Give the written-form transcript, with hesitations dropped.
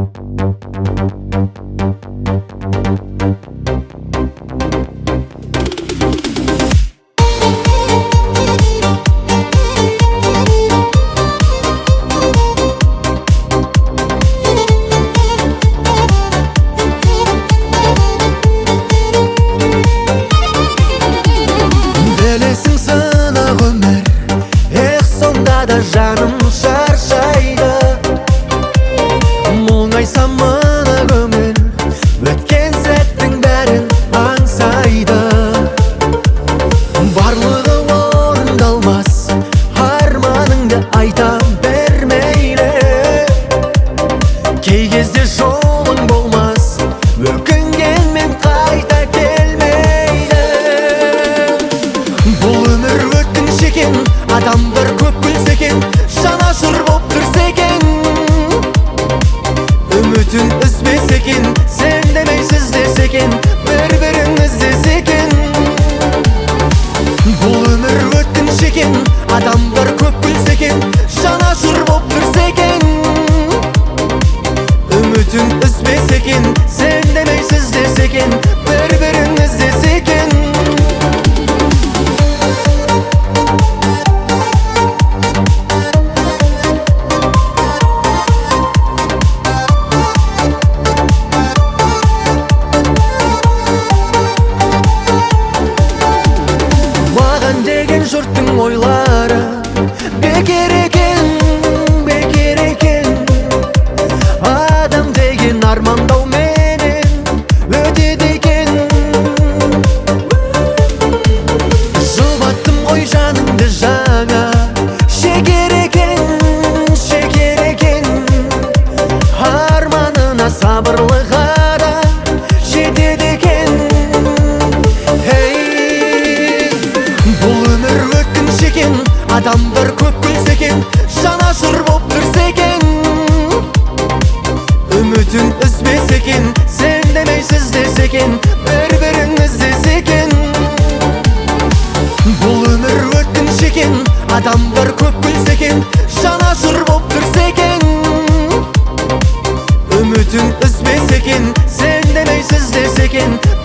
Білесің сынақ өмір, сонда да жаным шаршайды. Мұңайсам мына көңіл, өткен сәттің бәрін аңсайды. Барлығы орындалмас, арманыңды айтам бермейлі. Кей кезде жолың болмас, өкінгенмен қайта келмейді. Бұл өмір өткінші екен, адамдар көп күлсе екен, жанашыр боп кірсе екен. Үмітін үзбесе екен, сен демейсіз десе екен, бір-бірін іздесе екен. Бұл өмір өткінші екен, адамдар көп күлсе екен, жанашыр боп кірсе екен. Үмітін үзбесе екен, сен демейсіз десе екен, бір-бірін іздесе екен. Маған деген жұрттың ойлары бекер екен, бекер екен. Адам деген армандау менен өтеді екен. Жұбаттым ғой жаныңды жаңа, шекер екен, шекер екен. Арманына сабырлы қара жетеді екен. Бұл өмір өткінші екен, адамдар көп күлсе екен, жанашыр боп кірсе екен. Үмітін үзбесе екен, сен демейсіз десе екен, бір-бірін іздесе екен. Бұл өмір өткінші екен, адамдар көп күлсе екен, жанашыр боп кірсе екен. Үмітін үзбесе екен, сен демейсіз десе екен,